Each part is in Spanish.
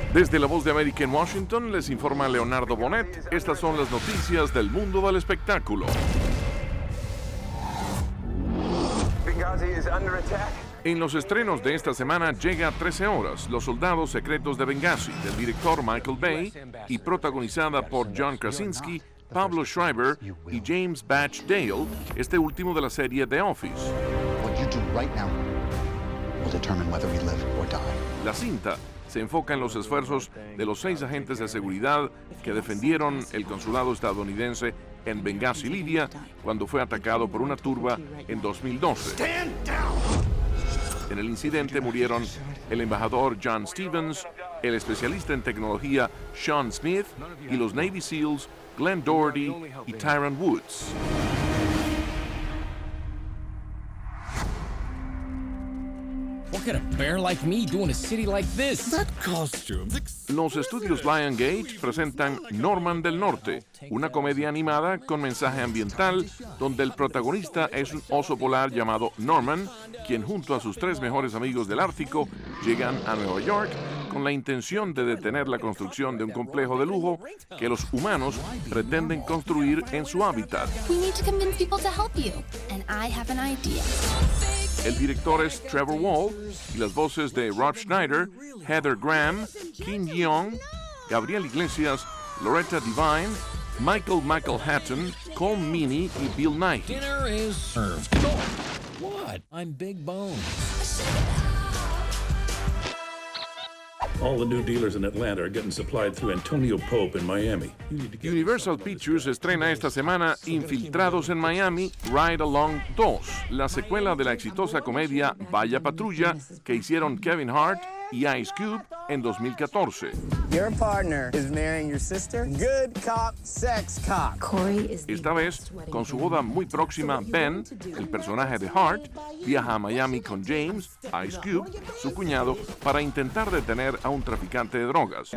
Desde la Voz de América en Washington les informa Leonardo Bonet. Estas son las noticias del mundo del espectáculo. En los estrenos de esta semana llega 13 horas, Los Soldados Secretos de Benghazi, del director Michael Bay, y protagonizada por John Krasinski, Pablo Schreiber y James Badge Dale, este último de la serie The Office. La cinta se enfoca en los esfuerzos de los 6 agentes de seguridad que defendieron el consulado estadounidense en Benghazi, Libia, cuando fue atacado por una turba en 2012. En el incidente murieron el embajador John Stevens, el especialista en tecnología Sean Smith y los Navy SEALs Glenn Doherty y Tyron Woods. What could a bear like me do in a city like this? That costume. Los estudios Lionsgate presentan Norman del Norte, una comedia animada con mensaje ambiental donde el protagonista es un oso polar llamado Norman, quien junto a sus 3 mejores amigos del Ártico llegan a Nueva York con la intención de detener la construcción de un complejo de lujo que los humanos pretenden construir en su hábitat. We need to convince people to help you, and I have an idea. El director es Trevor Wall y las voces de Rob Schneider, Heather Graham, Kim Yeong, Gabriel Iglesias, Loretta Devine, Michael Hatton, Cole Meany y Bill Nighy. Dinner is served. What? I'm Big Bone. All the new dealers in Atlanta are getting supplied through Antonio Pope in Miami. Universal Pictures estrena esta semana Infiltrados en Miami, Ride Along 2, la secuela de la exitosa comedia Vaya Patrulla que hicieron Kevin Hart y Ice Cube en 2014. Your partner is marrying your sister. Good cop, sex cop. Esta vez, con su boda muy próxima, Ben, el personaje de Hart, viaja a Miami con James, Ice Cube, su cuñado, para intentar detener a un traficante de drogas.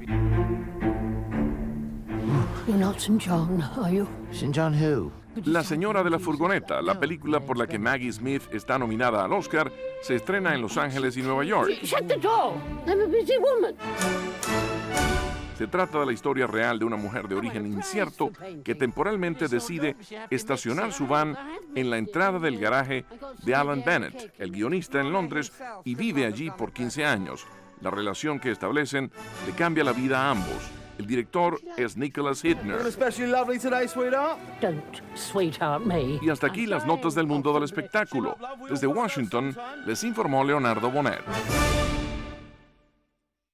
You're not St. John, are you? St. John who? La señora de la furgoneta, la película por la que Maggie Smith está nominada al Oscar, se estrena en Los Ángeles y Nueva York. Shut the door! I'm a busy woman. Se trata de la historia real de una mujer de origen incierto que temporalmente decide estacionar su van en la entrada del garaje de Alan Bennett, el guionista en Londres, y vive allí por 15 años. La relación que establecen le cambia la vida a ambos. El director es Nicholas Hidner. Especially lovely today, sweetheart. Don't sweetheart me. Y hasta aquí las notas del mundo del espectáculo. Desde Washington, les informó Leonardo Bonet.